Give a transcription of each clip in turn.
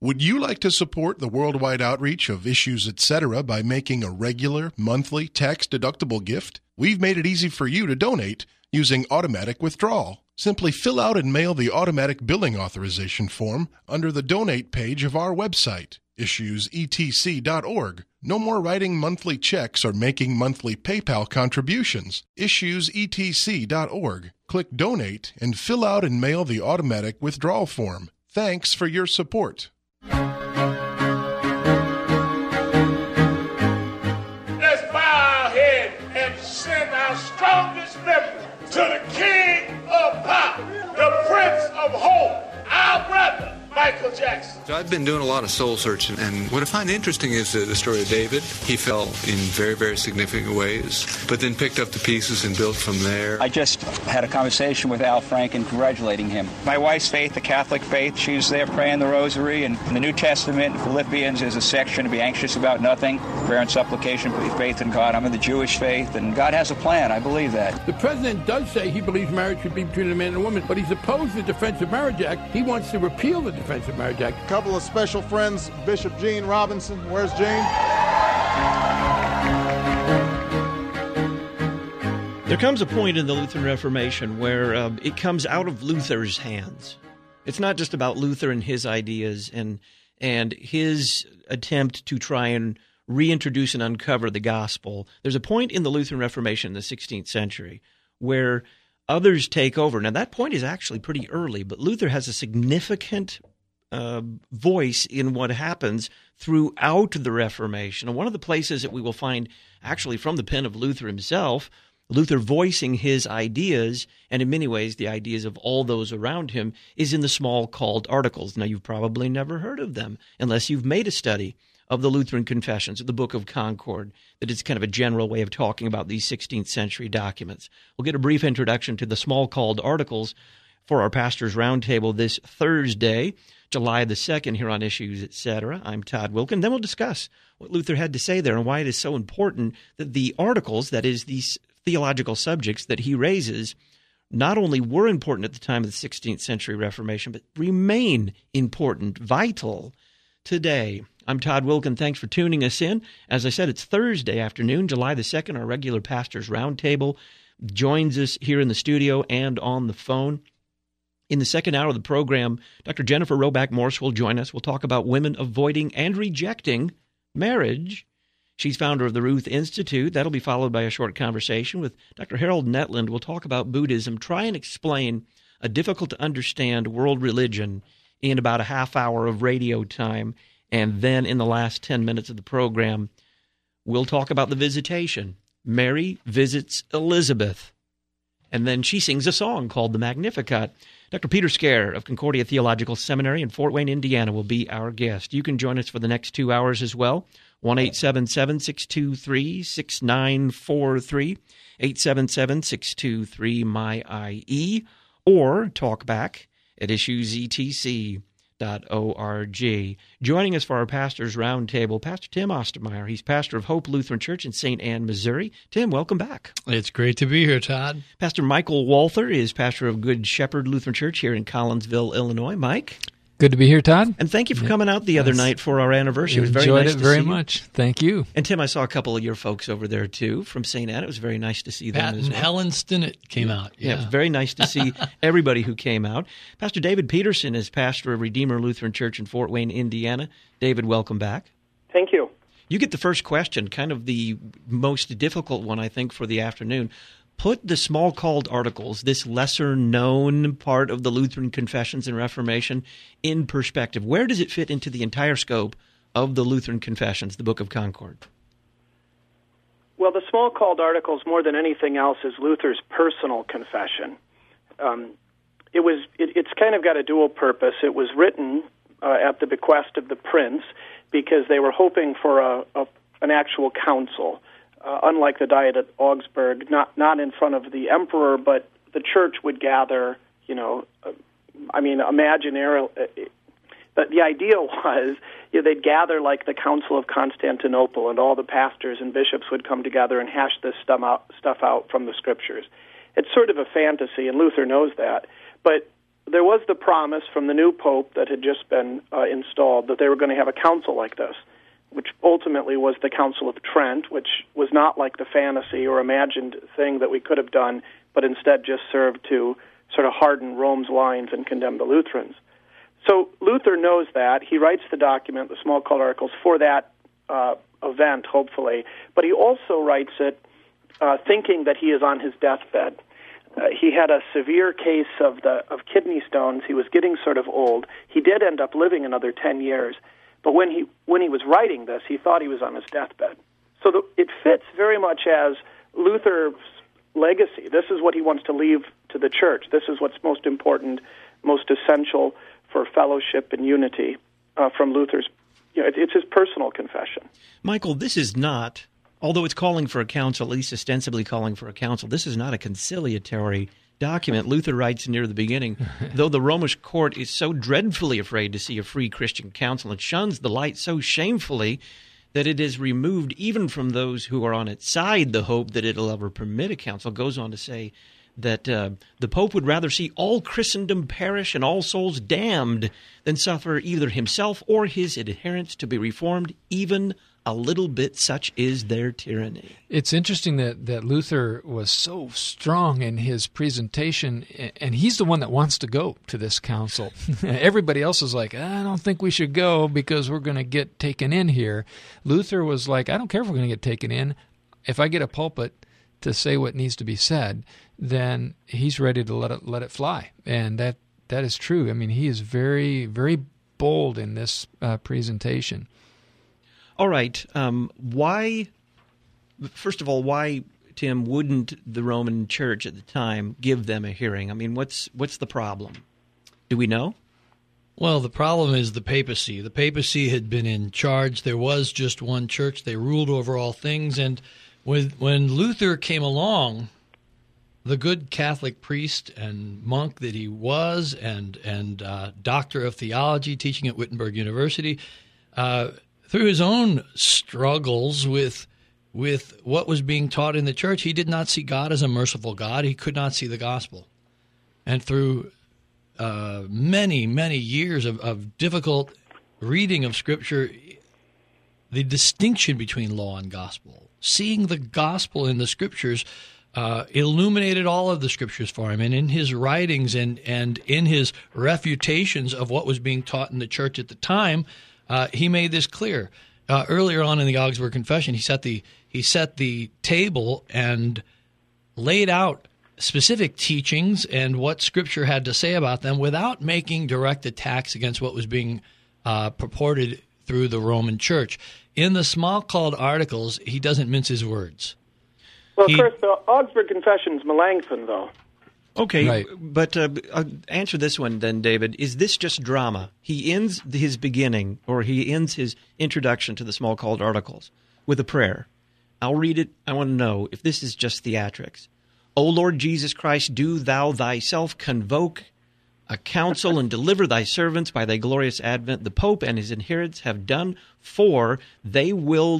Would you like to support the worldwide outreach of Issues Etc. by making a regular, monthly, tax-deductible gift? We've made it easy for you to donate using automatic withdrawal. Simply fill out and mail the automatic billing authorization form under the donate page of our website, issuesetc.org. No more writing monthly checks or making monthly PayPal contributions. Issuesetc.org. Click Donate and fill out and mail the automatic withdrawal form. Thanks for your support. Let's bow our head and send our strongest member to the King of Pop, the Prince of Hope, our brother, Michael Jackson. So I've been doing a lot of soul searching, and what I find interesting is the story of David. He fell in very, very significant ways, but then picked up the pieces and built from there. I just had a conversation with Al Franken congratulating him. My wife's faith, the Catholic faith, she was there praying the rosary, and in the New Testament, in Philippians, there's a section to be anxious about nothing, prayer and supplication, put your faith in God. I'm in the Jewish faith, and God has a plan. I believe that. The president does say he believes marriage should be between a man and a woman, but he's opposed to the Defense of Marriage Act. He wants to repeal the Defense of Marriage Act. A couple of special friends, Bishop Gene Robinson. Where's Gene? There comes a point in the Lutheran Reformation where it comes out of Luther's hands. It's not just about Luther and his ideas and his attempt to try and reintroduce and uncover the gospel. There's a point in the Lutheran Reformation in the 16th century where others take over. Now, that point is actually pretty early, but Luther has a significant voice in what happens throughout the Reformation. And one of the places that we will find, actually from the pen of Luther himself, Luther voicing his ideas, and in many ways the ideas of all those around him, is in the small called articles. Now, you've probably never heard of them unless you've made a study of the Lutheran Confessions, of the Book of Concord, that is kind of a general way of talking about these 16th century documents. We'll get a brief introduction to the small called articles for our Pastors Roundtable this Thursday, July the 2nd, here on Issues, Etc. I'm Todd Wilkin. Then we'll discuss what Luther had to say there and why it is so important that the articles, that is, these theological subjects that he raises, not only were important at the time of the 16th century Reformation, but remain important, vital today. I'm Todd Wilkin. Thanks for tuning us in. As I said, it's Thursday afternoon, July the 2nd. Our regular Pastors Roundtable joins us here in the studio and on the phone. In the second hour of the program, Dr. Jennifer Roback Morse will join us. We'll talk about women avoiding and rejecting marriage. She's founder of the Ruth Institute. That'll be followed by a short conversation with Dr. Harold Netland. We'll talk about Buddhism, try and explain a difficult-to-understand world religion in about a half hour of radio time. And then in the last 10 minutes of the program, we'll talk about the visitation. Mary visits Elizabeth. And then she sings a song called the Magnificat. Dr. Peter Scare of Concordia Theological Seminary in Fort Wayne, Indiana, will be our guest. You can join us for the next 2 hours as well. 1-877-623-6943, 877-623-MY-IE, or talk back at issuesetc.org. Joining us for our Pastors Roundtable, Pastor Tim Ostermeyer. He's pastor of Hope Lutheran Church in St. Ann, Missouri. Tim, welcome back. It's great to be here, Todd. Pastor Michael Walther is pastor of Good Shepherd Lutheran Church here in Collinsville, Illinois. Mike? Good to be here, Todd. And thank you for coming out the other night for our anniversary. It was very nice to see you. Enjoyed it very much. Thank you. And Tim, I saw a couple of your folks over there, too, from St. Anne. It was very nice to see them Pat as well. and Helen Stinnett came out. Yeah, it was very nice to see everybody who came out. Pastor David Peterson is pastor of Redeemer Lutheran Church in Fort Wayne, Indiana. David, welcome back. Thank you. You get the first question, kind of the most difficult one, I think, for the afternoon. Put the small called articles, this lesser-known part of the Lutheran Confessions and Reformation, in perspective. Where does it fit into the entire scope of the Lutheran Confessions, the Book of Concord? Well, the small called articles, more than anything else, is Luther's personal confession. It's kind of got a dual purpose. It was written at the bequest of the prince because they were hoping for an actual council. Unlike the Diet at Augsburg, not in front of the emperor, but the church would gather, imaginary. But the idea was they'd gather like the Council of Constantinople, and all the pastors and bishops would come together and hash this stuff out from the Scriptures. It's sort of a fantasy, and Luther knows that. But there was the promise from the new pope that had just been installed that they were going to have a council like this, which ultimately was the Council of Trent, which was not like the fantasy or imagined thing that we could have done, but instead just served to sort of harden Rome's lines and condemn the Lutherans. So Luther knows that. He writes the document, the Small Called Articles, for that event, hopefully. But he also writes it thinking that he is on his deathbed. He had a severe case of kidney stones. He was getting sort of old. He did end up living another 10 years. But when he was writing this, he thought he was on his deathbed. So it fits very much as Luther's legacy. This is what he wants to leave to the church. This is what's most important, most essential for fellowship and unity from Luther's. It's his personal confession. Michael, this is not, although it's calling for a council, at least ostensibly calling for a council, this is not a conciliatory document. Luther writes near the beginning, though the Romish court is so dreadfully afraid to see a free Christian council and shuns the light so shamefully that it is removed even from those who are on its side the hope that it will ever permit a council, goes on to say that the Pope would rather see all Christendom perish and all souls damned than suffer either himself or his adherents to be reformed, even a little bit. Such is their tyranny. It's interesting that Luther was so strong in his presentation, and he's the one that wants to go to this council. Everybody else is like, I don't think we should go because we're going to get taken in here. Luther was like, I don't care if we're going to get taken in. If I get a pulpit to say what needs to be said, then he's ready to let it fly. And that is true. I mean, he is very, very bold in this presentation. All right. Why, first of all, why, Tim, wouldn't the Roman Church at the time give them a hearing? I mean, what's the problem? Do we know? Well, the problem is the papacy. The papacy had been in charge. There was just one church. They ruled over all things. And when Luther came along, the good Catholic priest and monk that he was, and doctor of theology, teaching at Wittenberg University, through his own struggles with what was being taught in the church, he did not see God as a merciful God. He could not see the gospel. And through many, many years of difficult reading of Scripture, the distinction between law and gospel, seeing the gospel in the Scriptures, illuminated all of the Scriptures for him. And in his writings and in his refutations of what was being taught in the church at the time, he made this clear. Earlier on in the Augsburg Confession, he set the table and laid out specific teachings and what Scripture had to say about them without making direct attacks against what was being purported through the Roman Church. In the Small Called Articles, he doesn't mince his words. Well, of course, the Augsburg Confession is Melanchthon, though. Okay, right. But answer this one then, David. Is this just drama? He ends his beginning, or he ends his introduction to the Small Called Articles with a prayer. I'll read it. I want to know if this is just theatrics. O Lord Jesus Christ, do thou thyself convoke a council and deliver thy servants by thy glorious advent. The Pope and his adherents have done, for they will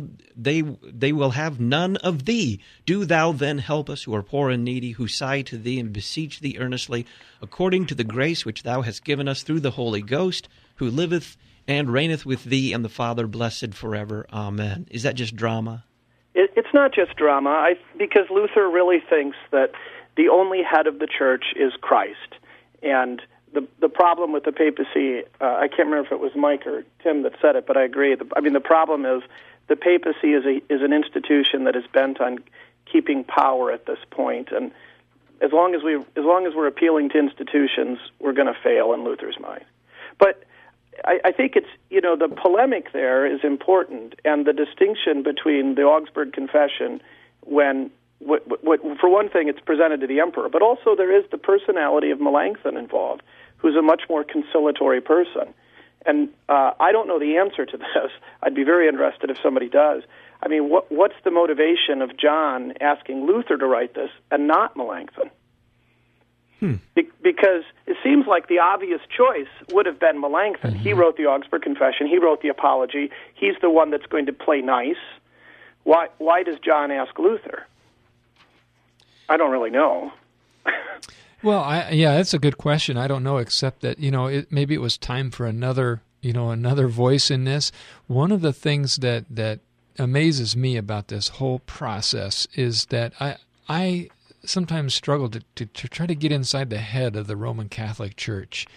have none of thee. Do thou then help us who are poor and needy, who sigh to thee and beseech thee earnestly, according to the grace which thou hast given us through the Holy Ghost, who liveth and reigneth with thee and the Father, blessed forever. Amen. Is that just drama? It's not just drama, because Luther really thinks that the only head of the church is Christ. And the problem with the papacy, I can't remember if it was Mike or Tim that said it, but I agree. The problem is the papacy is an institution that is bent on keeping power at this point, and as long as we're appealing to institutions, we're going to fail in Luther's mind. But I think it's the polemic there is important, and the distinction between the Augsburg Confession when. For one thing, it's presented to the emperor, but also there is the personality of Melanchthon involved, who's a much more conciliatory person. And I don't know the answer to this. I'd be very interested if somebody does. I mean, what's the motivation of John asking Luther to write this and not Melanchthon? Because it seems like the obvious choice would have been Melanchthon. Mm-hmm. He wrote the Augsburg Confession. He wrote the Apology. He's the one that's going to play nice. Why does John ask Luther? I don't really know. Well, that's a good question. I don't know, except that, maybe it was time for another voice in this. One of the things that amazes me about this whole process is that I sometimes struggle to try to get inside the head of the Roman Catholic Church.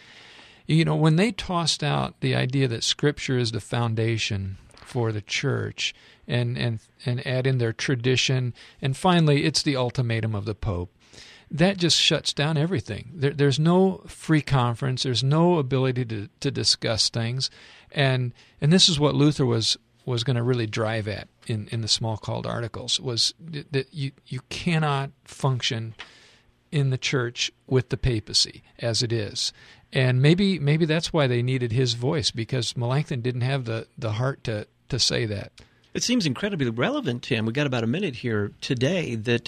When they tossed out the idea that Scripture is the foundation for the church and add in their tradition, and finally it's the ultimatum of the Pope, that just shuts down everything. There's no free conference. There's no ability to discuss things. And this is what Luther was going to really drive at in the Smalcald Articles, was that you cannot function in the church with the papacy as it is. And maybe that's why they needed his voice, because Melanchthon didn't have the heart to say that. It seems incredibly relevant, Tim. We got about a minute here today that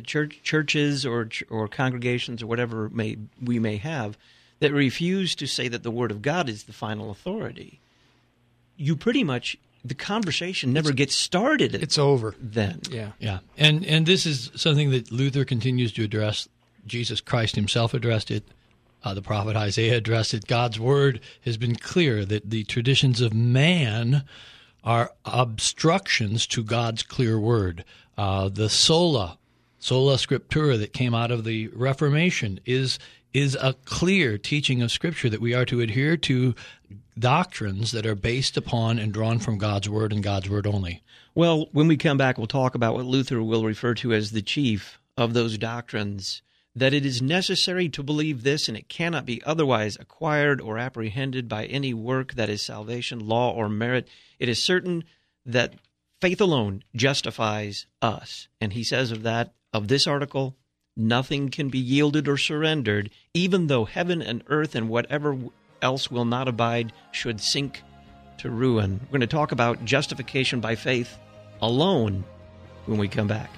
churches or congregations or whatever we may have that refuse to say that the Word of God is the final authority. You pretty much, the conversation never gets started. It's over then. Yeah. And this is something that Luther continues to address. Jesus Christ himself addressed it. The prophet Isaiah addressed it. God's Word has been clear that the traditions of man are obstructions to God's clear Word. The sola scriptura that came out of the Reformation is a clear teaching of Scripture that we are to adhere to doctrines that are based upon and drawn from God's Word and God's Word only. Well, when we come back, we'll talk about what Luther will refer to as the chief of those doctrines, that it is necessary to believe this, and it cannot be otherwise acquired or apprehended by any work that is salvation, law, or merit. It is certain that faith alone justifies us. And he says of this article, nothing can be yielded or surrendered, even though heaven and earth and whatever else will not abide should sink to ruin. We're going to talk about justification by faith alone when we come back.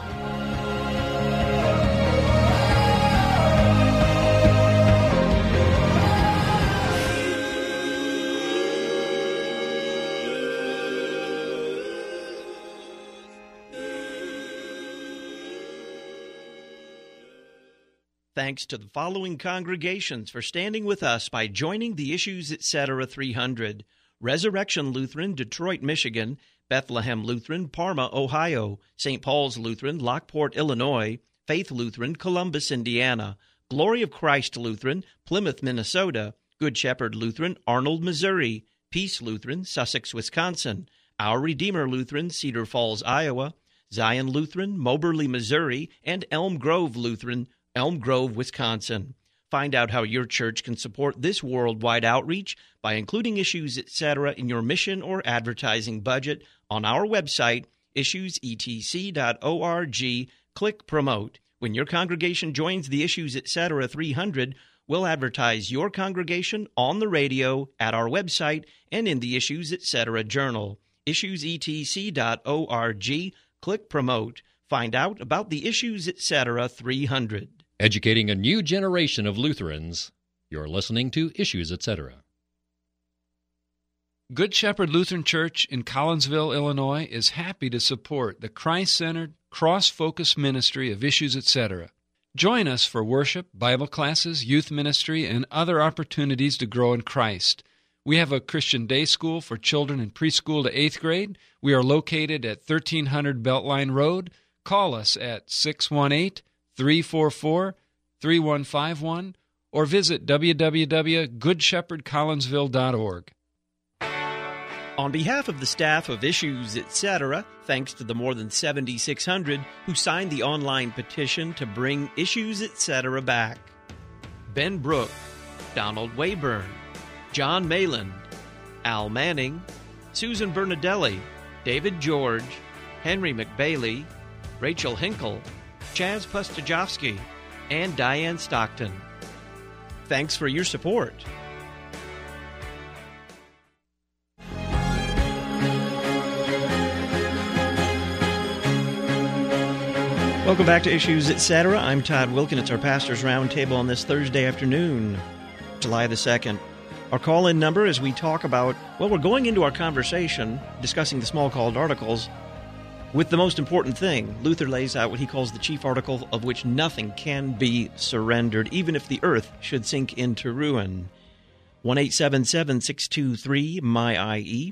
Thanks to the following congregations for standing with us by joining the Issues Etc. 300. Resurrection Lutheran, Detroit, Michigan; Bethlehem Lutheran, Parma, Ohio; St. Paul's Lutheran, Lockport, Illinois; Faith Lutheran, Columbus, Indiana; Glory of Christ Lutheran, Plymouth, Minnesota; Good Shepherd Lutheran, Arnold, Missouri; Peace Lutheran, Sussex, Wisconsin; Our Redeemer Lutheran, Cedar Falls, Iowa; Zion Lutheran, Moberly, Missouri; and Elm Grove Lutheran, Elm Grove, Wisconsin. Find out how your church can support this worldwide outreach by including Issues Etc. in your mission or advertising budget on our website, issuesetc.org. Click Promote. When your congregation joins the Issues Etc. 300, we'll advertise your congregation on the radio, at our website, and in the Issues Etc. journal. issuesetc.org. Click Promote. Find out about the Issues Etc. 300. Educating a new generation of Lutherans. You're listening to Issues Etc. Good Shepherd Lutheran Church in Collinsville, Illinois is happy to support the Christ-centered, cross-focused ministry of Issues Etc. Join us for worship, Bible classes, youth ministry, and other opportunities to grow in Christ. We have a Christian day school for children in preschool to 8th grade. We are located at 1300 Beltline Road. Call us at 618-344-3151 or visit www.goodshepherdcollinsville.org. On behalf of the staff of Issues Etc., thanks to the more than 7,600 who signed the online petition to bring Issues Etc. back. Ben Brook, Donald Wayburn, John Mayland, Al Manning, Susan Bernadelli, David George, Henry McBailey, Rachel Hinkle, Chaz Pustajovsky, and Diane Stockton. Thanks for your support. Welcome back to Issues Etc. I'm Todd Wilkin. It's our Pastor's Roundtable on this Thursday afternoon, July the 2nd. Our call-in number as we talk about, well, we're going into our conversation discussing the Smalcald Articles, with the most important thing. Luther lays out what he calls the chief article of which nothing can be surrendered, even if the earth should sink into ruin. 1-877-623-MY-IE,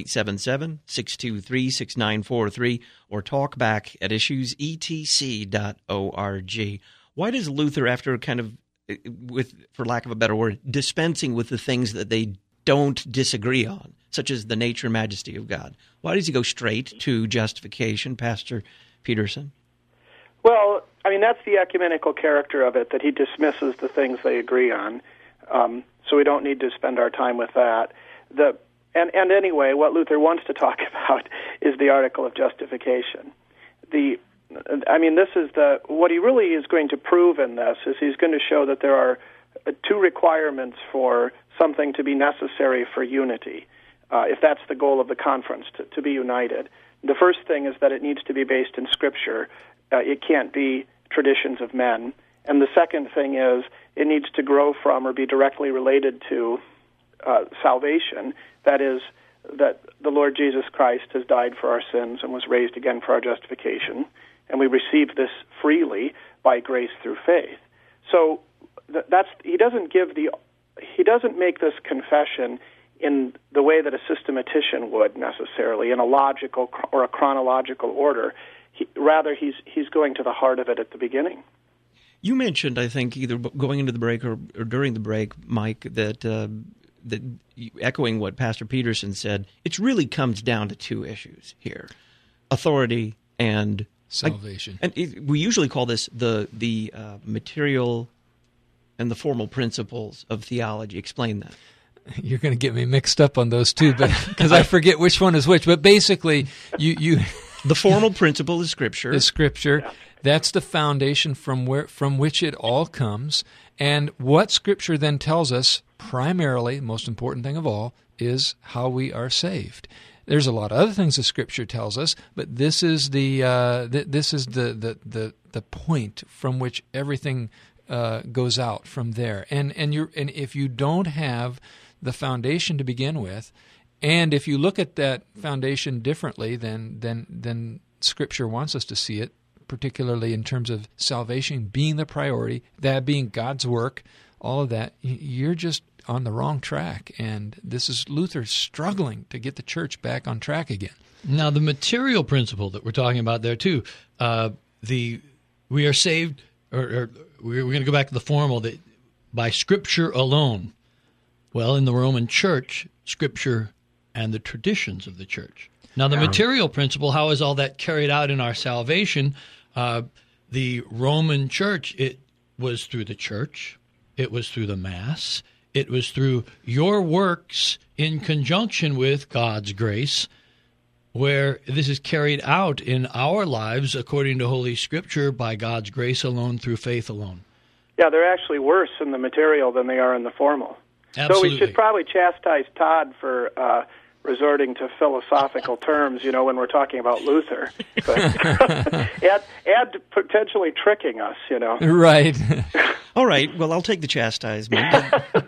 877-623-6943, or talk back at issuesetc.org. Why does Luther, after kind of, for lack of a better word, dispensing with the things that they don't disagree on, such as the nature and majesty of God, why does he go straight to justification, Pastor Peterson? Well, I mean, that's the ecumenical character of it, that he dismisses the things they agree on. So we don't need to spend our time with that. And anyway, what Luther wants to talk about is the article of justification. This is what he really is going to prove in this is he's going to show that there are two requirements for something to be necessary for unity, if that's the goal of the conference, to be united. The first thing is that it needs to be based in Scripture. It can't be traditions of men. And the second thing is it needs to grow from or be directly related to salvation. That is, that the Lord Jesus Christ has died for our sins and was raised again for our justification, and we receive this freely by grace through faith. So he doesn't make this confession in the way that a systematician would necessarily, in a logical or a chronological order. Rather, he's going to the heart of it at the beginning. You mentioned, I think, either going into the break or during the break, Mike, that echoing what Pastor Peterson said, it really comes down to two issues here: authority and salvation. We usually call this the material and the formal principles of theology. Explain that. You're going to get me mixed up on those two, but because I forget which one is which. But basically, you the formal principle is Scripture. Is Scripture. Yeah. That's the foundation from which it all comes. And what Scripture then tells us, primarily, most important thing of all, is how we are saved. There's a lot of other things that Scripture tells us, but this is the point from which everything goes out from there. And if you don't have the foundation to begin with, and if you look at that foundation differently than Scripture wants us to see it, particularly in terms of salvation being the priority, that being God's work, all of that, you're just on the wrong track. And this is Luther struggling to get the church back on track again. Now, the material principle that we're talking about there, too, we are saved, or we're going to go back to the formal, that by Scripture alone. Well, in the Roman Church, Scripture and the traditions of the church. Now, the material principle, how is all that carried out in our salvation? The Roman Church, it was through the church, it was through the Mass, it was through your works in conjunction with God's grace, where this is carried out in our lives according to Holy Scripture by God's grace alone through faith alone. Yeah, they're actually worse in the material than they are in the formal. Absolutely. So we should probably chastise Todd for resorting to philosophical terms, when we're talking about Luther. But add potentially tricking us, Right. All right. Well, I'll take the chastisement.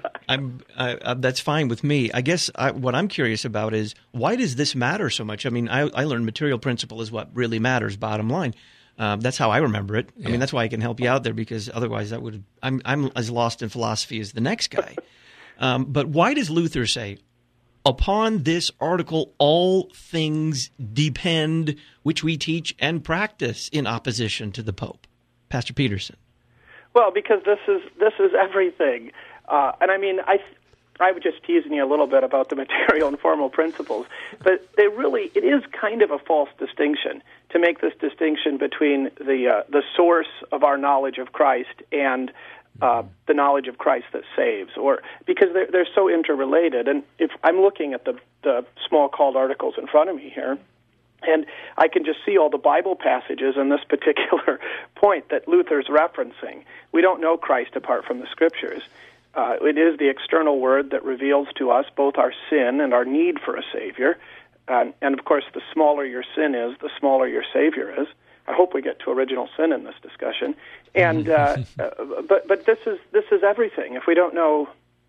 That's fine with me. I guess what I'm curious about is, why does this matter so much? I mean, I learned material principle is what really matters, bottom line. That's how I remember it. Yeah. I mean, that's why I can help you out there, because otherwise I'm as lost in philosophy as the next guy. But why does Luther say, upon this article all things depend, which we teach and practice in opposition to the Pope? Pastor Peterson. Well, because this is everything. And I mean, I was just teasing you a little bit about the material and formal principles, but it is kind of a false distinction to make this distinction between the source of our knowledge of Christ and the knowledge of Christ that saves, or because they're so interrelated. And if I'm looking at the small called articles in front of me here, and I can just see all the Bible passages in this particular point that Luther's referencing. We don't know Christ apart from the Scriptures. It is the external word that reveals to us both our sin and our need for a Savior. And of course, the smaller your sin is, the smaller your Savior is. I hope we get to original sin in this discussion. And but this is everything. If we don't know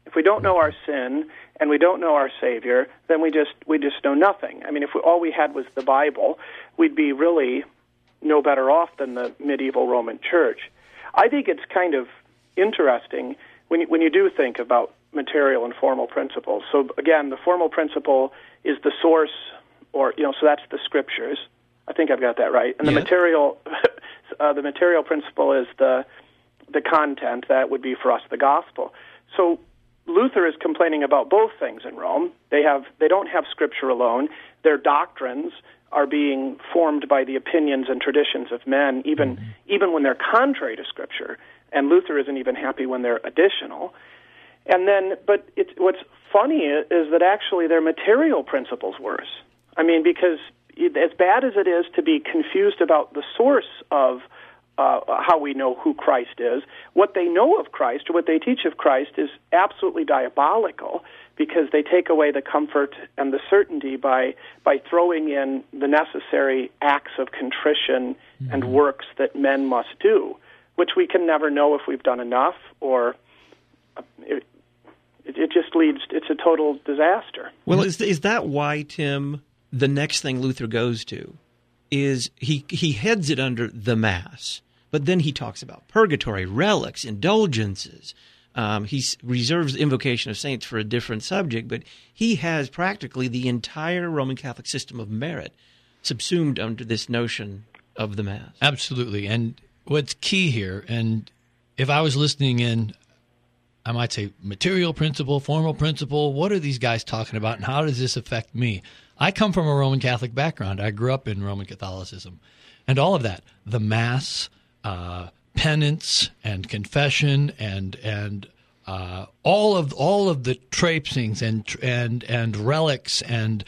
If we don't know our sin and we don't know our Savior, then we just know nothing. I mean, if all we had was the Bible, we'd be really no better off than the medieval Roman Church. I think it's kind of interesting when you do think about material and formal principles. So again, the formal principle is the source, or so that's the Scriptures. I think I've got that right. And the material principle is the content. That would be for us the gospel. So Luther is complaining about both things in Rome. They don't have Scripture alone. Their doctrines are being formed by the opinions and traditions of men, even when they're contrary to Scripture. And Luther isn't even happy when they're additional. And then, but what's funny is that actually their material principle's worse. I mean, because as bad as it is to be confused about the source of how we know who Christ is, what they know of Christ or what they teach of Christ is absolutely diabolical, because they take away the comfort and the certainty by throwing in the necessary acts of contrition and works that men must do, which we can never know if we've done enough, or it just leads, it's a total disaster. Well, is that why, Tim, the next thing Luther goes to is he heads it under the Mass, but then he talks about purgatory, relics, indulgences. He reserves the invocation of saints for a different subject, but he has practically the entire Roman Catholic system of merit subsumed under this notion of the Mass. Absolutely. And what's key here, and if I was listening in, I might say material principle, formal principle, what are these guys talking about, and how does this affect me? I come from a Roman Catholic background. I grew up in Roman Catholicism. And all of that, the Mass, penance and confession, and all of the traipsings and relics and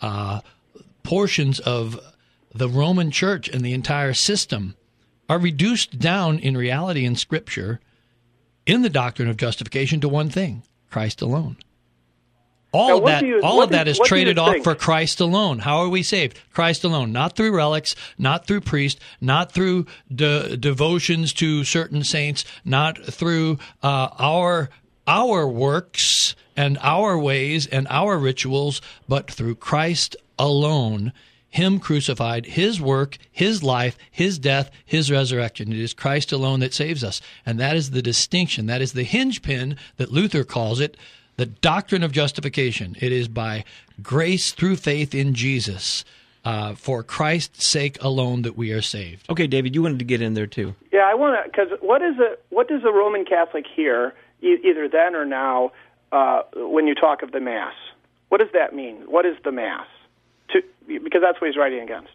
portions of the Roman Church and the entire system are reduced down in reality in Scripture, in the doctrine of justification, to one thing: Christ alone. All of that is traded off for Christ alone. How are we saved? Christ alone. Not through relics, not through priests, not through devotions to certain saints, not through our works and our ways and our rituals, but through Christ alone. Him crucified, His work, His life, His death, His resurrection. It is Christ alone that saves us. And that is the distinction. That is the hinge pin that Luther calls it, the doctrine of justification. It is by grace through faith in Jesus, for Christ's sake alone, that we are saved. Okay, David, you wanted to get in there too. Yeah, I want to, because what does a Roman Catholic hear, either then or now, when you talk of the Mass? What does that mean? What is the Mass? Because that's what he's writing against.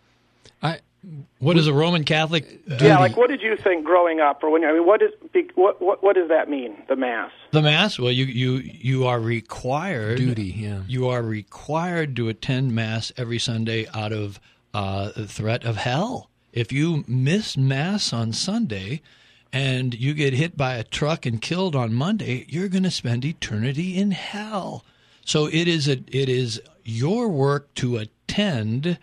What is a Roman Catholic do? Yeah, like what did you think growing up, or what does that mean? The Mass. The Mass. Well, you are required duty. Yeah, you are required to attend Mass every Sunday out of the threat of hell. If you miss Mass on Sunday and you get hit by a truck and killed on Monday, you're going to spend eternity in hell. So it is your work to attend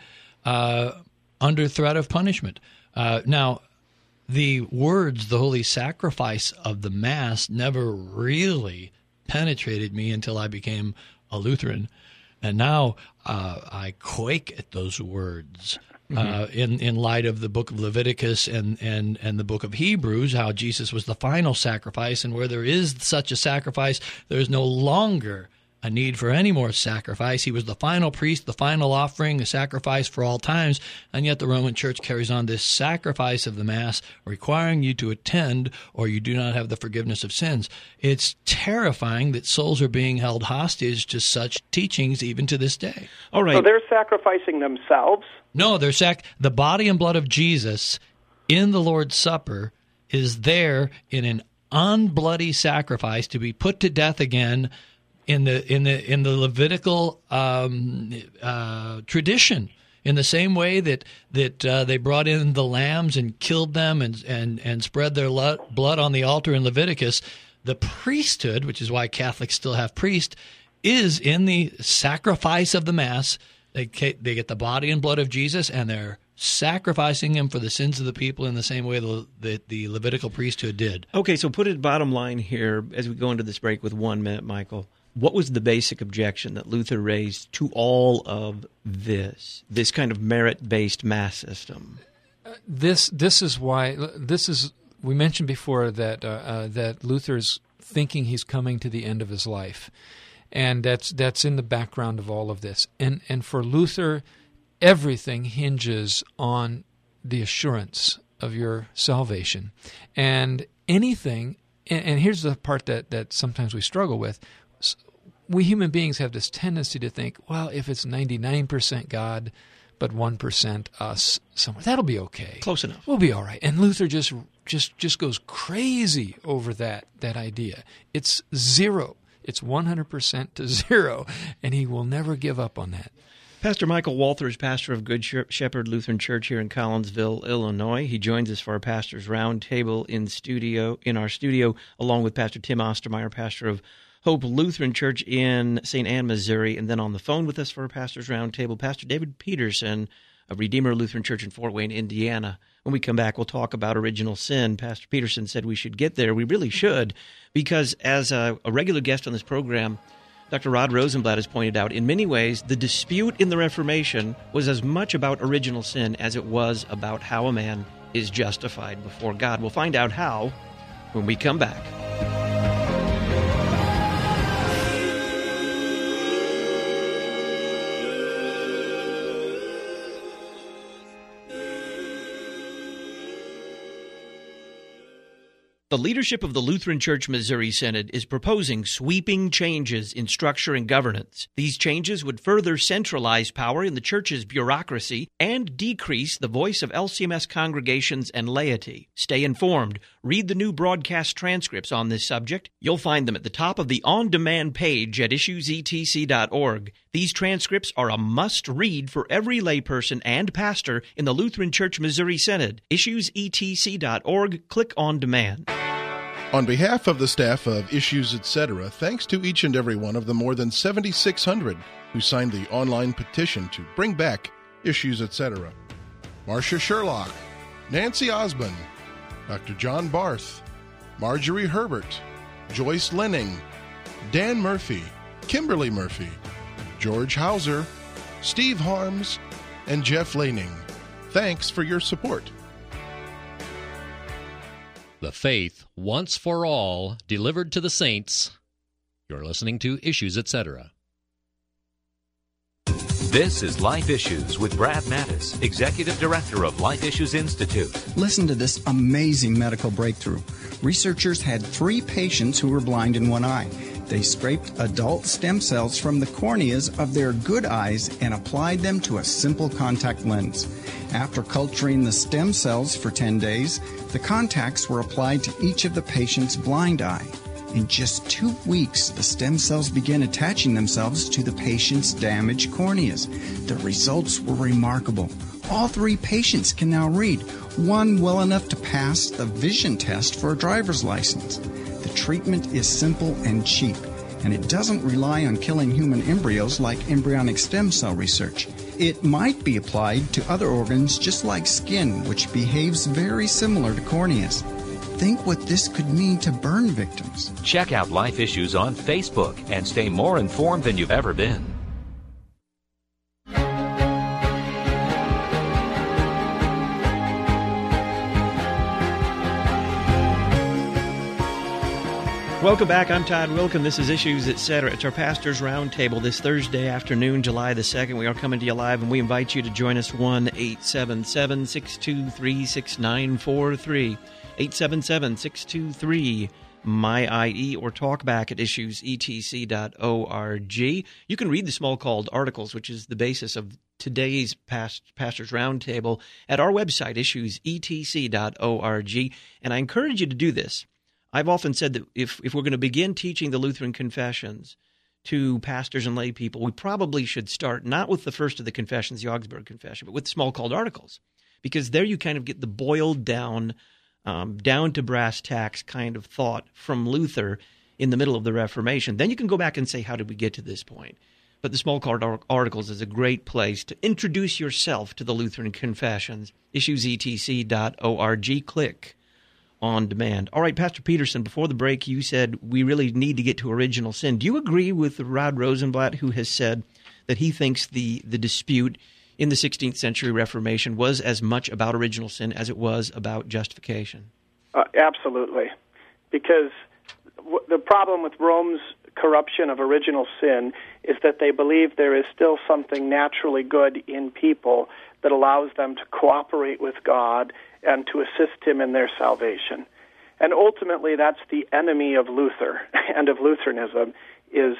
under threat of punishment. Now, the words, the holy sacrifice of the Mass, never really penetrated me until I became a Lutheran. And now I quake at those words in light of the book of Leviticus and the book of Hebrews, how Jesus was the final sacrifice, and where there is such a sacrifice, there is no longer a need for any more sacrifice. He was the final priest, the final offering, a sacrifice for all times, and yet the Roman Church carries on this sacrifice of the Mass, requiring you to attend or you do not have the forgiveness of sins. It's terrifying that souls are being held hostage to such teachings even to this day. All right. So they're sacrificing themselves? No, the body and blood of Jesus in the Lord's Supper is there in an unbloody sacrifice to be put to death again in the Levitical tradition, in the same way that they brought in the lambs and killed them and spread their blood on the altar in Leviticus. The priesthood, which is why Catholics still have priests, is in the sacrifice of the Mass. They get the body and blood of Jesus, and they're sacrificing him for the sins of the people in the same way that the Levitical priesthood did. Okay, so put it bottom line here as we go into this break with 1 minute, Michael. What was the basic objection that Luther raised to all of this kind of merit-based mass system? This is why we mentioned before that that Luther's thinking he's coming to the end of his life, and that's in the background of all of this. And for Luther, everything hinges on the assurance of your salvation, and anything. And here's the part that sometimes we struggle with. We human beings have this tendency to think, well, if it's 99% God, but 1% us somewhere, that'll be okay. Close enough. We'll be all right. And Luther just goes crazy over that idea. It's zero. It's 100% to zero, and he will never give up on that. Pastor Michael Walther is pastor of Good Shepherd Lutheran Church here in Collinsville, Illinois. He joins us for our Pastors Roundtable in our studio, along with Pastor Tim Ostermeyer, pastor of Hope Lutheran Church in St. Anne, Missouri. And then on the phone with us for our Pastors Roundtable, Pastor David Peterson of Redeemer Lutheran Church in Fort Wayne, Indiana. When we come back, we'll talk about original sin. Pastor Peterson said we should get there. We really should, because as a regular guest on this program, Dr. Rod Rosenblatt has pointed out, in many ways, the dispute in the Reformation was as much about original sin as it was about how a man is justified before God. We'll find out how when we come back. The leadership of the Lutheran Church Missouri Synod is proposing sweeping changes in structure and governance. These changes would further centralize power in the church's bureaucracy and decrease the voice of LCMS congregations and laity. Stay informed. Read the new broadcast transcripts on this subject. You'll find them at the top of the on-demand page at issuesetc.org. These transcripts are a must-read for every layperson and pastor in the Lutheran Church Missouri Synod. Issuesetc.org. Click on demand. On behalf of the staff of Issues Etc., thanks to each and every one of the more than 7,600 who signed the online petition to bring back Issues Etc. Marcia Sherlock, Nancy Osmond, Dr. John Barth, Marjorie Herbert, Joyce Lenning, Dan Murphy, Kimberly Murphy, George Hauser, Steve Harms, and Jeff Laning. Thanks for your support. The faith, once for all, delivered to the saints. You're listening to Issues, Etc. This is Life Issues with Brad Mattis, Executive Director of Life Issues Institute. Listen to this amazing medical breakthrough. Researchers had 3 patients who were blind in one eye. They scraped adult stem cells from the corneas of their good eyes and applied them to a simple contact lens. After culturing the stem cells for 10 days, the contacts were applied to each of the patient's blind eye. In just 2 weeks, the stem cells began attaching themselves to the patient's damaged corneas. The results were remarkable. All 3 patients can now read, one well enough to pass the vision test for a driver's license. The treatment is simple and cheap, and it doesn't rely on killing human embryos like embryonic stem cell research. It might be applied to other organs just like skin, which behaves very similar to corneas. Think what this could mean to burn victims. Check out Life Issues on Facebook and stay more informed than you've ever been. Welcome back. I'm Todd Wilkin. This is Issues, Etc. It's our Pastors Roundtable this Thursday afternoon, July the 2nd. We are coming to you live, and we invite you to join us 1-877-623-6943. 877-623-MY-IE, or talk back at issuesetc.org. You can read the small called articles, which is the basis of today's Pastors Roundtable, at our website, issuesetc.org. And I encourage you to do this. I've often said that if we're going to begin teaching the Lutheran confessions to pastors and lay people, we probably should start not with the first of the confessions, the Augsburg Confession, but with the small called articles, because there you kind of get the boiled down to brass tacks kind of thought from Luther in the middle of the Reformation. Then you can go back and say, how did we get to this point? But the Small Card Articles is a great place to introduce yourself to the Lutheran Confessions. IssuesETC.org. Click on demand. All right, Pastor Peterson, before the break, you said we really need to get to original sin. Do you agree with Rod Rosenblatt, who has said that he thinks the dispute in the 16th century Reformation was as much about original sin as it was about justification? Absolutely. Because the problem with Rome's corruption of original sin is that they believe there is still something naturally good in people that allows them to cooperate with God and to assist him in their salvation. And ultimately, that's the enemy of Luther and of Lutheranism, is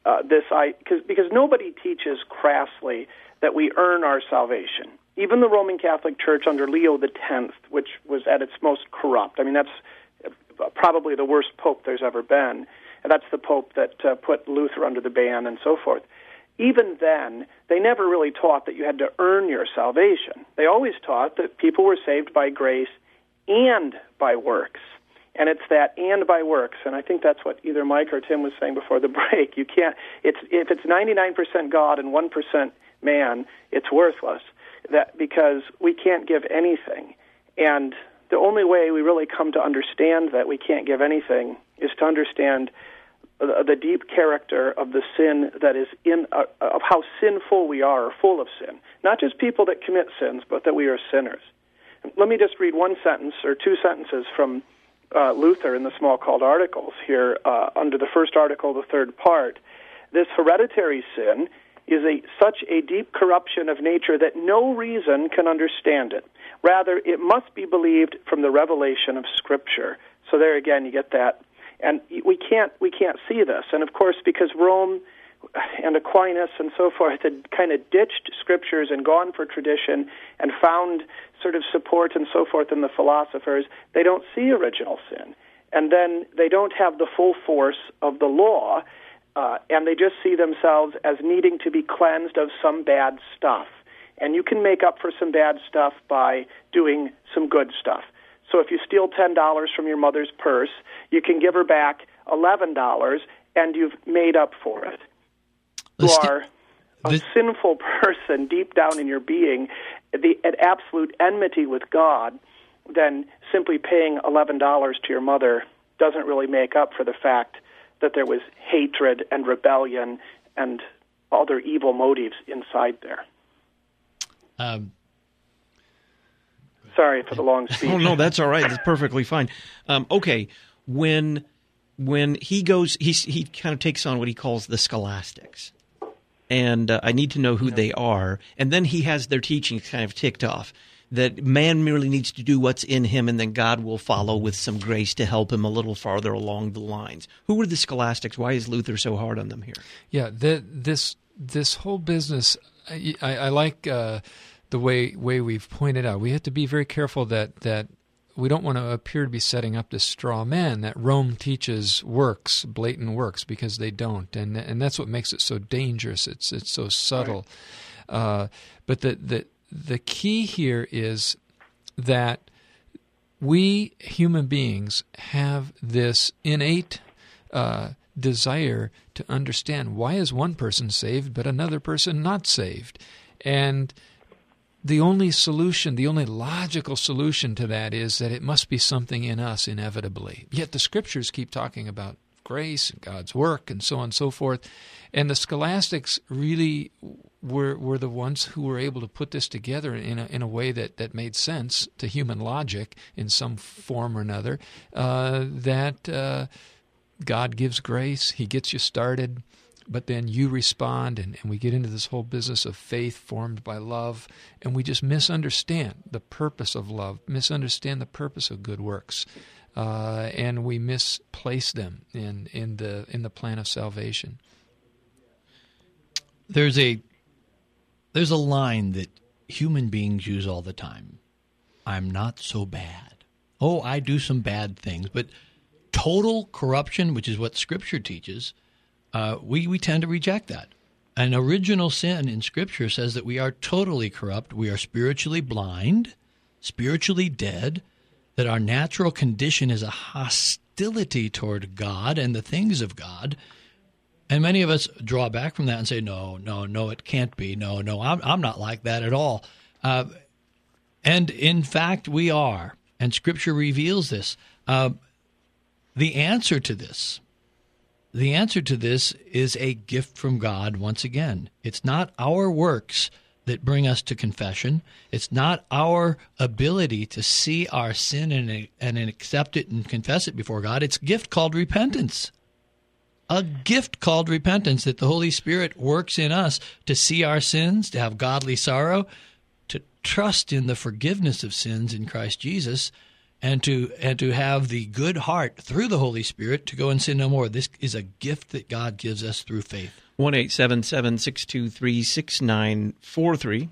because nobody teaches crassly that we earn our salvation. Even the Roman Catholic Church under Leo X, which was at its most corrupt, I mean, that's probably the worst pope there's ever been, and that's the pope that put Luther under the ban and so forth. Even then, they never really taught that you had to earn your salvation. They always taught that people were saved by grace and by works. And it's that and by works, and I think that's what either Mike or Tim was saying before the break. You can't. If it's 99% God and 1% man, it's worthless. Because we can't give anything, and the only way we really come to understand that we can't give anything is to understand the deep character of the sin that is of how sinful we are, or full of sin. Not just people that commit sins, but that we are sinners. Let me just read one sentence or two sentences from Luther in the Small Called Articles here under the first article, the third part. This hereditary sin is such a deep corruption of nature that no reason can understand it. Rather, it must be believed from the revelation of Scripture. So there again, you get that. And we can't see this. And of course, because Rome and Aquinas and so forth had kind of ditched Scriptures and gone for tradition and found sort of support and so forth in the philosophers, they don't see original sin. And then they don't have the full force of the law, and they just see themselves as needing to be cleansed of some bad stuff. And you can make up for some bad stuff by doing some good stuff. So if you steal $10 from your mother's purse, you can give her back $11, and you've made up for it. You are a sinful person deep down in your being, at absolute enmity with God, then simply paying $11 to your mother doesn't really make up for the fact that there was hatred and rebellion and other evil motives inside there. Sorry for the long speech. Oh, no, that's all right. That's perfectly fine. Okay, when he goes, he kind of takes on what he calls the scholastics. And I need to know who they are. And then he has their teachings kind of ticked off, that man merely needs to do what's in him, and then God will follow with some grace to help him a little farther along the lines. Who were the scholastics? Why is Luther so hard on them here? Yeah, this whole business, I like the way we've pointed out. We have to be very careful that we don't want to appear to be setting up this straw man that Rome teaches works, blatant works, because they don't, and that's what makes it so dangerous. It's so subtle. Right. But the key here is that we human beings have this innate desire to understand why is one person saved but another person not saved, and the only solution, the only logical solution to that is that it must be something in us inevitably. Yet the Scriptures keep talking about grace and God's work and so on and so forth. And the scholastics really were the ones who were able to put this together in a way that made sense to human logic in some form or another, that God gives grace, He gets you started, but then you respond, and we get into this whole business of faith formed by love, and we just misunderstand the purpose of love, misunderstand the purpose of good works, and we misplace them in the plan of salvation. There's a line that human beings use all the time. I'm not so bad. Oh, I do some bad things, but total corruption, which is what Scripture teaches, we tend to reject that. An original sin in Scripture says that we are totally corrupt, we are spiritually blind, spiritually dead, that our natural condition is a hostility toward God and the things of God. And many of us draw back from that and say, no, it can't be. No, I'm not like that at all. And in fact, we are. And Scripture reveals this. The answer to this is a gift from God once again. It's not our works that bring us to confession. It's not our ability to see our sin and accept it and confess it before God. It's a gift called repentance. A gift called repentance that the Holy Spirit works in us to see our sins, to have godly sorrow, to trust in the forgiveness of sins in Christ Jesus, and to have the good heart through the Holy Spirit to go and sin no more. This is a gift that God gives us through faith. 1-877-623-6943,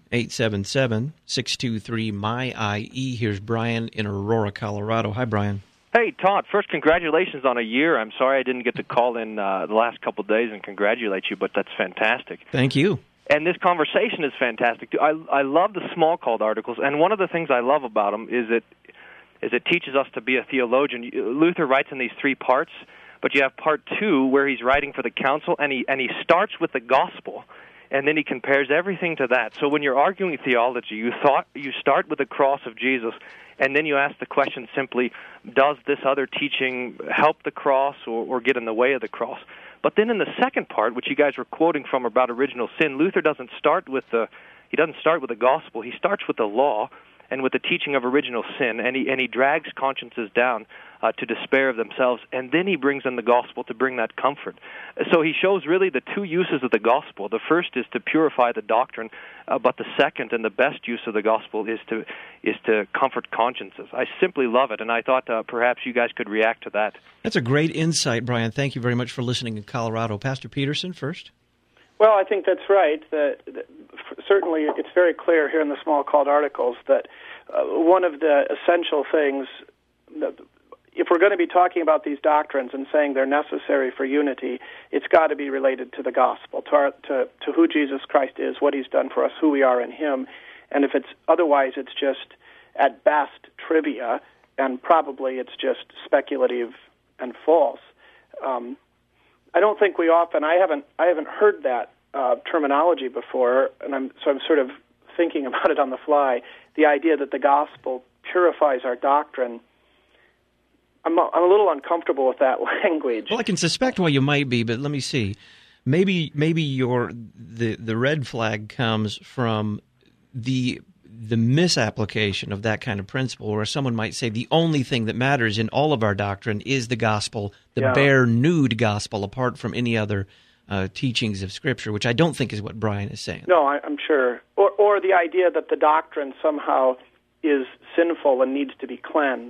877-623-MY-IE. Here's Brian in Aurora, Colorado. Hi, Brian. Hey, Todd, first, congratulations on a year. I'm sorry I didn't get to call in the last couple of days and congratulate you, but that's fantastic. Thank you. And this conversation is fantastic, too. I love the small called articles, and one of the things I love about them is it teaches us to be a theologian. Luther writes in these 3 parts, but you have part 2 where he's writing for the council, and he starts with the gospel, and then he compares everything to that. So when you're arguing theology, you start with the cross of Jesus, and then you ask the question simply, does this other teaching help the cross or get in the way of the cross? But then in the second part, which you guys were quoting from about original sin, Luther doesn't start with the gospel. He starts with the law and with the teaching of original sin, and he drags consciences down to despair of themselves, and then he brings in the gospel to bring that comfort. So he shows really the 2 uses of the gospel. The first is to purify the doctrine, but the second and the best use of the gospel is to comfort consciences. I simply love it, and I thought perhaps you guys could react to that. That's a great insight, Brian. Thank you very much for listening in Colorado. Pastor Peterson first. Well, I think that's right. Certainly, it's very clear here in the small called articles that one of the essential things, if we're going to be talking about these doctrines and saying they're necessary for unity, it's got to be related to the gospel, to who Jesus Christ is, what he's done for us, who we are in him. And if it's otherwise, it's just at best trivia, and probably it's just speculative and false. I don't think we often. I haven't heard that terminology before, and I'm sort of thinking about it on the fly. The idea that the gospel purifies our doctrine. I'm a little uncomfortable with that language. Well, I can suspect why you might be, but let me see. Maybe the red flag comes from the misapplication of that kind of principle, where someone might say the only thing that matters in all of our doctrine is the gospel, the bare, nude gospel, apart from any other teachings of Scripture, which I don't think is what Brian is saying. No, I'm sure. Or the idea that the doctrine somehow is sinful and needs to be cleansed.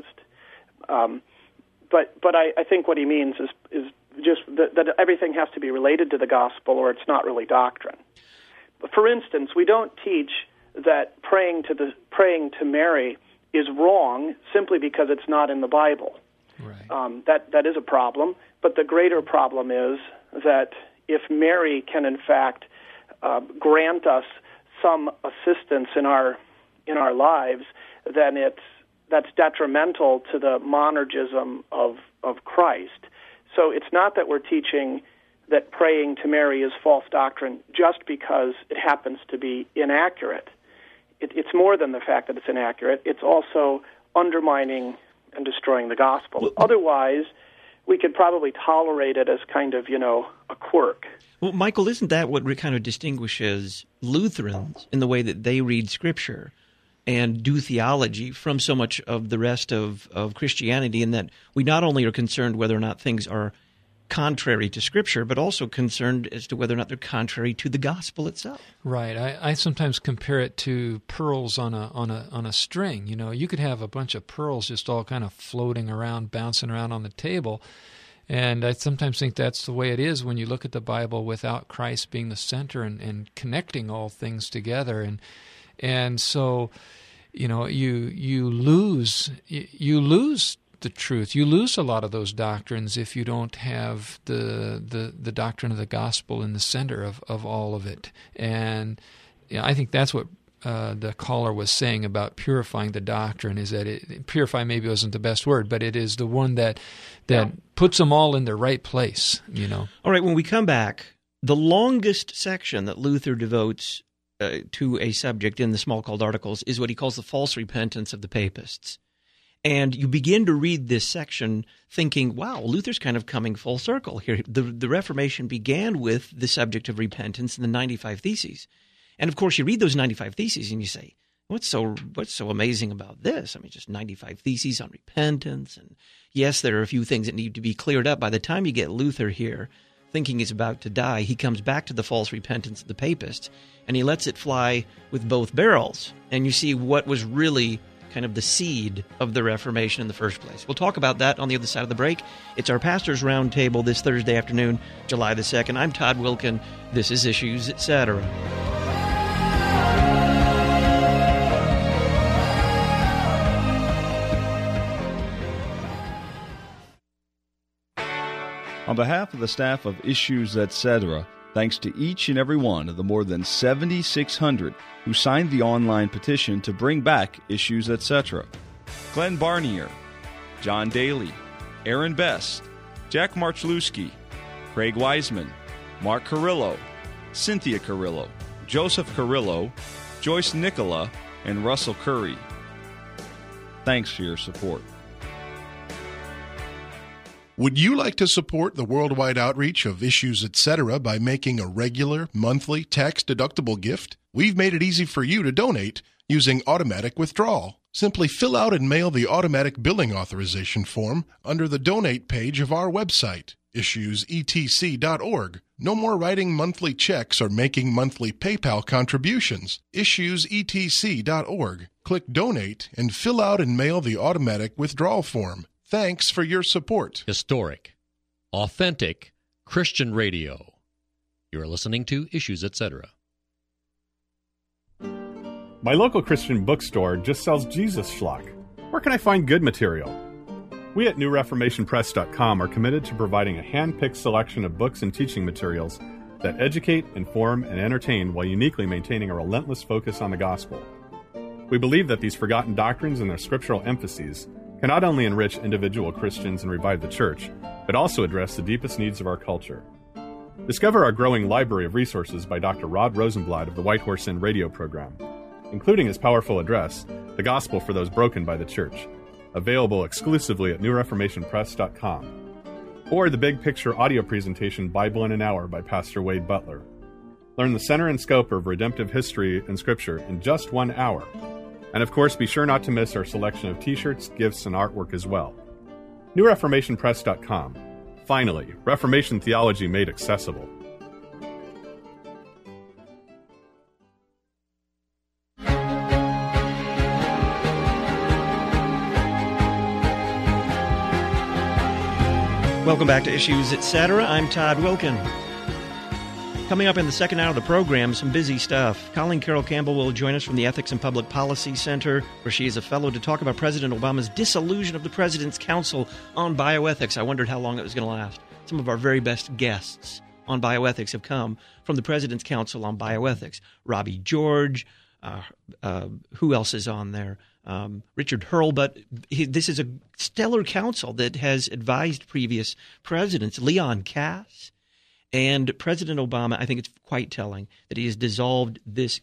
But I think what he means is just that everything has to be related to the gospel, or it's not really doctrine. For instance, we don't teach that praying to Mary is wrong simply because it's not in the Bible. Right. That is a problem. But the greater problem is that if Mary can in fact grant us some assistance in our lives, then that's detrimental to the monergism of Christ. So it's not that we're teaching that praying to Mary is false doctrine just because it happens to be inaccurate. It's more than the fact that it's inaccurate. It's also undermining and destroying the gospel. Otherwise, we could probably tolerate it as kind of, a quirk. Well, Michael, isn't that what kind of distinguishes Lutherans in the way that they read Scripture and do theology from so much of the rest of Christianity, in that we not only are concerned whether or not things are contrary to Scripture, but also concerned as to whether or not they're contrary to the gospel itself. Right. I sometimes compare it to pearls on a string. You could have a bunch of pearls just all kind of floating around, bouncing around on the table. And I sometimes think that's the way it is when you look at the Bible without Christ being the center and connecting all things together. And so, you lose the truth. You lose a lot of those doctrines if you don't have the doctrine of the gospel in the center of all of it. And I think that's what the caller was saying about purifying the doctrine is that purify maybe wasn't the best word, but it is the one that puts them all in their right place, All right, when we come back, the longest section that Luther devotes to a subject in the Smalcald Articles is what he calls the false repentance of the papists. And you begin to read this section thinking, wow, Luther's kind of coming full circle here. The Reformation began with the subject of repentance in the 95 Theses. And, of course, you read those 95 Theses and you say, what's so amazing about this? I mean, just 95 Theses on repentance. And, yes, there are a few things that need to be cleared up. By the time you get Luther here thinking he's about to die, he comes back to the false repentance of the papists, and he lets it fly with both barrels. And you see what was really kind of the seed of the Reformation in the first place. We'll talk about that on the other side of the break. It's our Pastor's Roundtable this Thursday afternoon, July the 2nd. I'm Todd Wilkin. This is Issues, Etc. On behalf of the staff of Issues, Etc., thanks to each and every one of the more than 7,600 who signed the online petition to bring back Issues, Etc. Glenn Barnier, John Daly, Aaron Best, Jack Marchluski, Craig Wiseman, Mark Carrillo, Cynthia Carrillo, Joseph Carrillo, Joyce Nicola, and Russell Curry. Thanks for your support. Would you like to support the worldwide outreach of Issues, Etc. by making a regular, monthly, tax-deductible gift? We've made it easy for you to donate using automatic withdrawal. Simply fill out and mail the automatic billing authorization form under the donate page of our website, issuesetc.org. No more writing monthly checks or making monthly PayPal contributions. Issuesetc.org. Click Donate and fill out and mail the automatic withdrawal form. Thanks for your support. Historic, authentic Christian radio. You're listening to Issues, Etc. My local Christian bookstore just sells Jesus schlock. Where can I find good material? We at NewReformationPress.com are committed to providing a hand-picked selection of books and teaching materials that educate, inform, and entertain while uniquely maintaining a relentless focus on the gospel. We believe that these forgotten doctrines and their scriptural emphases can not only enrich individual Christians and revive the church, but also address the deepest needs of our culture. Discover our growing library of resources by Dr. Rod Rosenblatt of the White Horse Inn radio program, including his powerful address, The Gospel for Those Broken by the Church, available exclusively at NewReformationPress.com, or the big picture audio presentation Bible in an Hour by Pastor Wade Butler. Learn the center and scope of redemptive history and Scripture in just 1 hour. And of course, be sure not to miss our selection of t-shirts, gifts, and artwork as well. NewReformationPress.com. Finally, Reformation theology made accessible. Welcome back to Issues, Etc. I'm Todd Wilkin. Coming up in the second hour of the program, some busy stuff. Colleen Carroll Campbell will join us from the Ethics and Public Policy Center, where she is a fellow, to talk about President Obama's dissolution of the President's Council on Bioethics. I wondered how long it was going to last. Some of our very best guests on bioethics have come from the President's Council on Bioethics. Robbie George, who else is on there? Richard Hurlbut. This is a stellar council that has advised previous presidents. Leon Kass. And President Obama, I think it's quite telling that he has dissolved this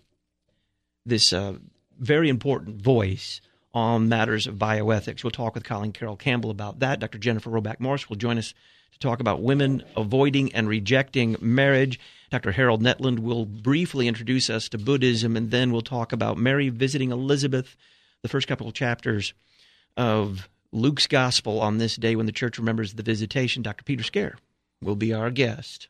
very important voice on matters of bioethics. We'll talk with Colleen Carroll Campbell about that. Dr. Jennifer Roback Morris will join us to talk about women avoiding and rejecting marriage. Dr. Harold Netland will briefly introduce us to Buddhism, and then we'll talk about Mary visiting Elizabeth, the first couple of chapters of Luke's Gospel on this day when the church remembers the visitation. Dr. Peter Scare will be our guest.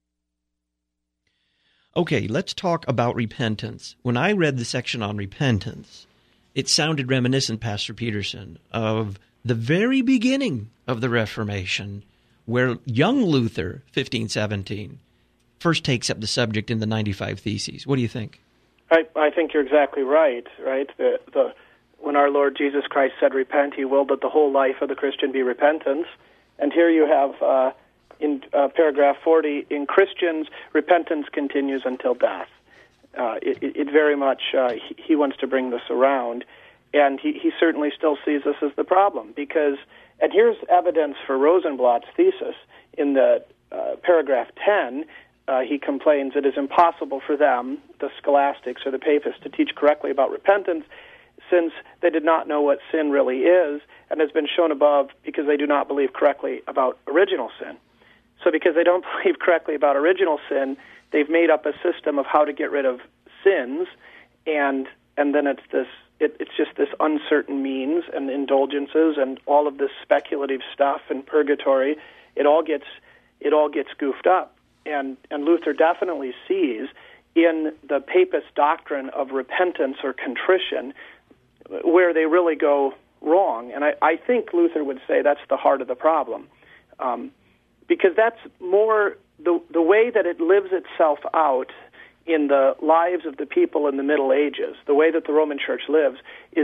Okay, let's talk about repentance. When I read the section on repentance, it sounded reminiscent, Pastor Peterson, of the very beginning of the Reformation, where young Luther, 1517, first takes up the subject in the 95 Theses. What do you think? I think you're exactly right. When our Lord Jesus Christ said, repent, he willed that the whole life of the Christian be repentance. And here you have... in paragraph 40, in Christians, repentance continues until death. It very much, he wants to bring this around, and he certainly still sees this as the problem, because, and here's evidence for Rosenblatt's thesis in the paragraph 10, he complains it is impossible for them, the scholastics or the papists, to teach correctly about repentance, since they did not know what sin really is, and has been shown above because they do not believe correctly about original sin. So because they don't believe correctly about original sin, they've made up a system of how to get rid of sins, and then it's just this uncertain means and indulgences and all of this speculative stuff and purgatory. It all gets goofed up, and Luther definitely sees in the papist doctrine of repentance or contrition where they really go wrong. And I think Luther would say that's the heart of the problem, because that's more the way that it lives itself out in the lives of the people in the Middle Ages. The way that the Roman Church lives is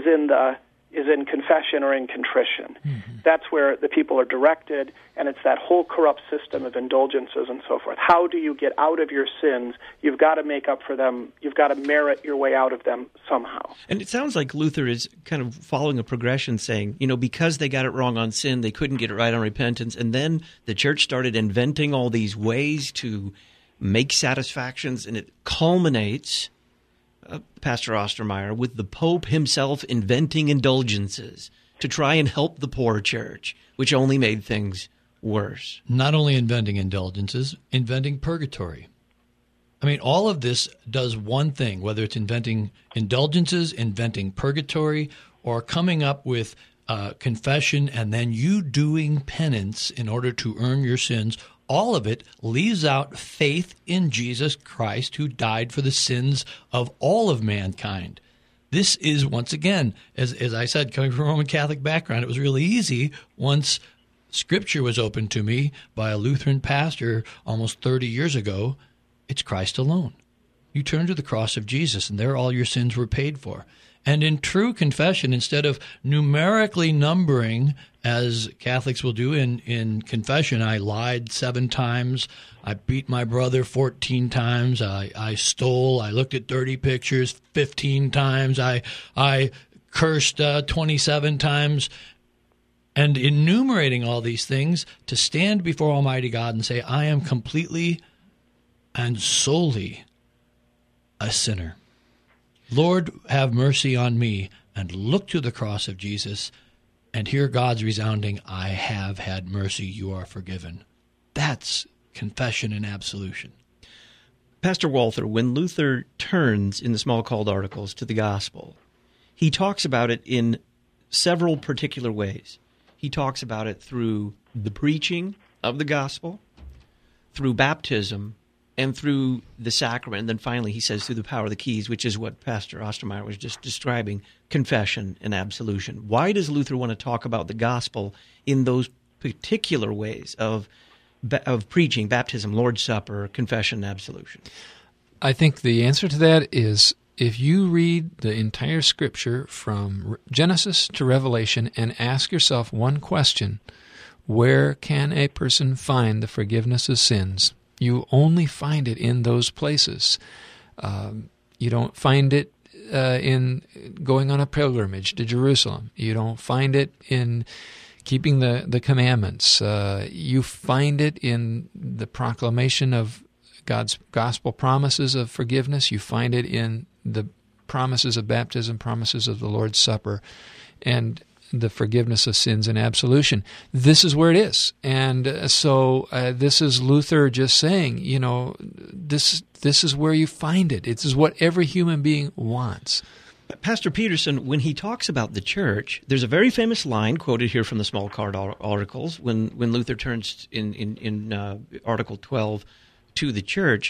in confession or in contrition. Mm-hmm. That's where the people are directed, and it's that whole corrupt system of indulgences and so forth. How do you get out of your sins? You've got to make up for them. You've got to merit your way out of them somehow. And it sounds like Luther is kind of following a progression, saying, because they got it wrong on sin, they couldn't get it right on repentance, and then the church started inventing all these ways to make satisfactions, and it culminates, Pastor Ostermeyer, with the Pope himself inventing indulgences to try and help the poor church, which only made things worse. Not only inventing indulgences, inventing purgatory. I mean, all of this does one thing, whether it's inventing indulgences, inventing purgatory, or coming up with confession and then you doing penance in order to earn your sins. All of it leaves out faith in Jesus Christ, who died for the sins of all of mankind. This is, once again, as I said, coming from a Roman Catholic background, it was really easy once Scripture was opened to me by a Lutheran pastor almost 30 years ago. It's Christ alone. You turn to the cross of Jesus, and there all your sins were paid for. And in true confession, instead of numerically numbering, as Catholics will do in confession, I lied 7 times, I beat my brother 14 times, I stole, I looked at dirty pictures 15 times, I cursed 27 times, and enumerating all these things, to stand before Almighty God and say, I am completely and solely a sinner. Lord, have mercy on me, and look to the cross of Jesus and hear God's resounding, I have had mercy, you are forgiven. That's confession and absolution. Pastor Walther, when Luther turns in the Smalcald Articles to the gospel, he talks about it in several particular ways. He talks about it through the preaching of the gospel, through baptism, and through the sacrament. And then finally he says through the power of the keys, which is what Pastor Ostermeyer was just describing, confession and absolution. Why does Luther want to talk about the gospel in those particular ways of preaching, baptism, Lord's Supper, confession, and absolution? I think the answer to that is if you read the entire Scripture from Genesis to Revelation and ask yourself one question, where can a person find the forgiveness of sins? You only find it in those places. You don't find it in going on a pilgrimage to Jerusalem. You don't find it in keeping the commandments. You find it in the proclamation of God's gospel promises of forgiveness. You find it in the promises of baptism, promises of the Lord's Supper, and the forgiveness of sins and absolution. This is where it is. And so this is Luther just saying, this is where you find it. It is what every human being wants. Pastor Peterson, when he talks about the church, there's a very famous line quoted here from the Smalcald Articles when Luther turns in Article 12 to the church.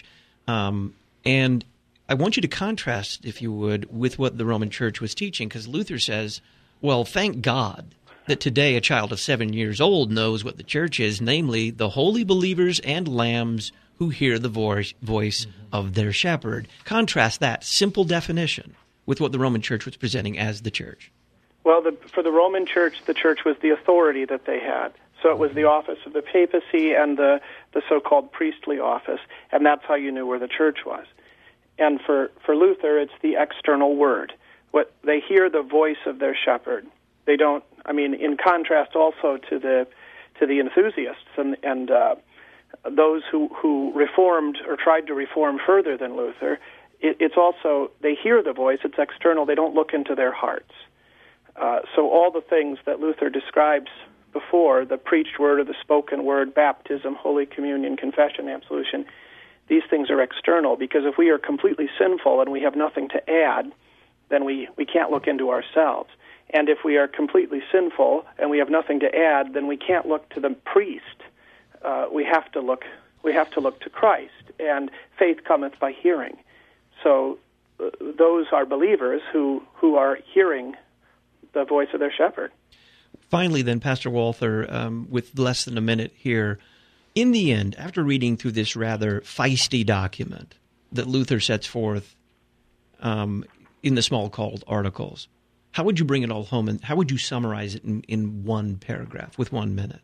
And I want you to contrast, if you would, with what the Roman Church was teaching, because Luther says, well, thank God that today a child of 7 years old knows what the church is, namely the holy believers and lambs who hear the voice of their shepherd. Contrast that simple definition with what the Roman Church was presenting as the church. Well, for the Roman Church, the church was the authority that they had. So it was the office of the papacy and the so-called priestly office, and that's how you knew where the church was. And for Luther, it's the external word. What they hear the voice of their shepherd. They don't. I mean, in contrast also to the enthusiasts and those who reformed or tried to reform further than Luther. It's also they hear the voice. It's external. They don't look into their hearts. So all the things that Luther describes before, the preached word or the spoken word, baptism, Holy Communion, confession, absolution, these things are external, because if we are completely sinful and we have nothing to add, then we can't look into ourselves. And if we are completely sinful and we have nothing to add, then we can't look to the priest. We have to look to Christ, and faith cometh by hearing. So those are believers who are hearing the voice of their shepherd. Finally, then, Pastor Walther, with less than a minute here, in the end, after reading through this rather feisty document that Luther sets forth in the small called Articles, how would you bring it all home, and how would you summarize it in one paragraph, with 1 minute?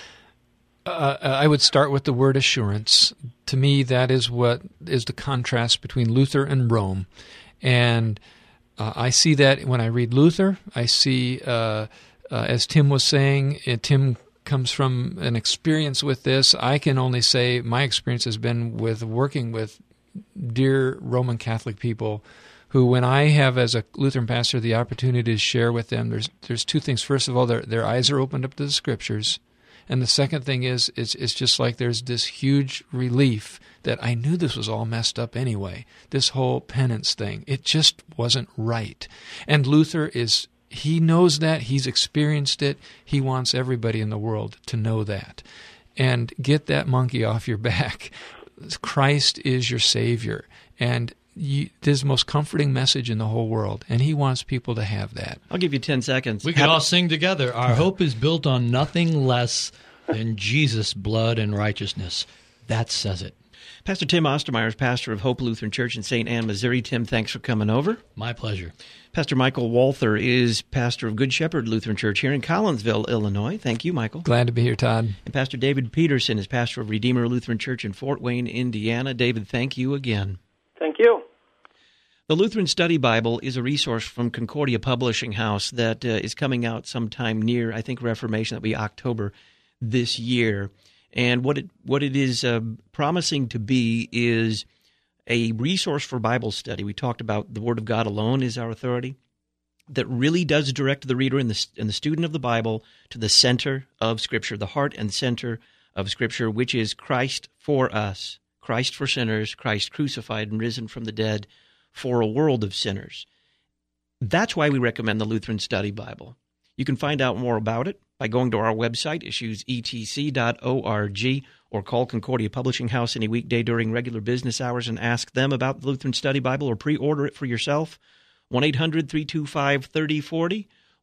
I would start with the word assurance. To me, that is what is the contrast between Luther and Rome. And I see that when I read Luther. I see, as Tim was saying, Tim comes from an experience with this. I can only say my experience has been with working with dear Roman Catholic people who, when I have, as a Lutheran pastor, the opportunity to share with them, there's two things. First of all, their eyes are opened up to the Scriptures. And the second thing is, it's just like there's this huge relief that I knew this was all messed up anyway. This whole penance thing, it just wasn't right. And Luther he knows that. He's experienced it. He wants everybody in the world to know that. And get that monkey off your back. Christ is your Savior. And this is the most comforting message in the whole world, and he wants people to have that. I'll give you 10 seconds. We can all sing together. Our hope is built on nothing less than Jesus' blood and righteousness. That says it. Pastor Tim Ostermeyer is pastor of Hope Lutheran Church in St. Anne, Missouri. Tim, thanks for coming over. My pleasure. Pastor Michael Walther is pastor of Good Shepherd Lutheran Church here in Collinsville, Illinois. Thank you, Michael. Glad to be here, Todd. And Pastor David Peterson is pastor of Redeemer Lutheran Church in Fort Wayne, Indiana. David, thank you again. Thank you. The Lutheran Study Bible is a resource from Concordia Publishing House that is coming out sometime near, I think, Reformation. That'll be October this year. And what it is promising to be is a resource for Bible study. We talked about the Word of God alone is our authority, that really does direct the reader and the student of the Bible to the center of Scripture, the heart and center of Scripture, which is Christ for us, Christ for sinners, Christ crucified and risen from the dead for a world of sinners. That's why we recommend the Lutheran Study Bible. You can find out more about it by going to our website, issuesetc.org, or call Concordia Publishing House any weekday during regular business hours and ask them about the Lutheran Study Bible, or pre-order it for yourself. 1-800-325-3040,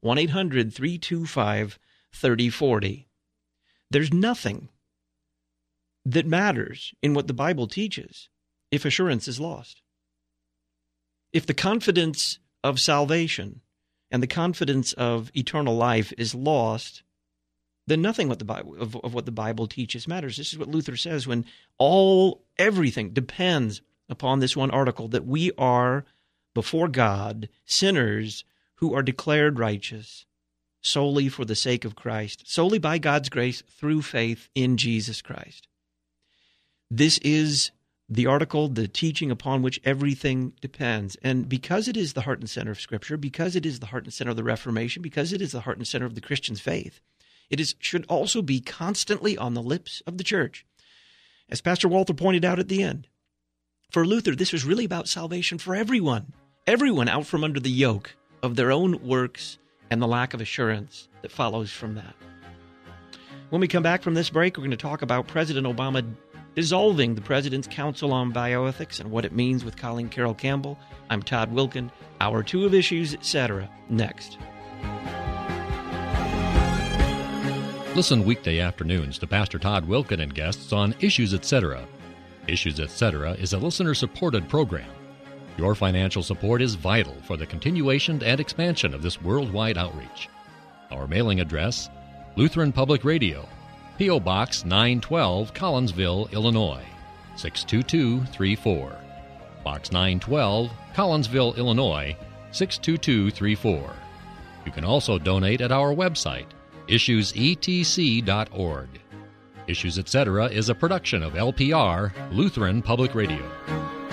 1-800-325-3040. There's nothing that matters in what the Bible teaches if assurance is lost. If the confidence of salvation and the confidence of eternal life is lost, then nothing what the Bible, of what the Bible teaches matters. This is what Luther says when everything depends upon this one article, that we are before God sinners who are declared righteous solely for the sake of Christ, solely by God's grace through faith in Jesus Christ. This is the article, the teaching upon which everything depends. And because it is the heart and center of Scripture, because it is the heart and center of the Reformation, because it is the heart and center of the Christian's faith, should also be constantly on the lips of the church. As Pastor Walther pointed out at the end, for Luther, this was really about salvation for everyone out from under the yoke of their own works and the lack of assurance that follows from that. When we come back from this break, we're going to talk about President Obama dissolving the President's Council on Bioethics and what it means with Colleen Carroll Campbell. I'm Todd Wilken. Hour 2 of Issues, Etc. Next. Listen weekday afternoons to Pastor Todd Wilken and guests on Issues, Etc. Issues, Etc. is a listener-supported program. Your financial support is vital for the continuation and expansion of this worldwide outreach. Our mailing address, Lutheran Public Radio, P.O. Box 912, Collinsville, Illinois, 62234. Box 912, Collinsville, Illinois, 62234. You can also donate at our website, issuesetc.org. Issues Etc. is a production of LPR, Lutheran Public Radio.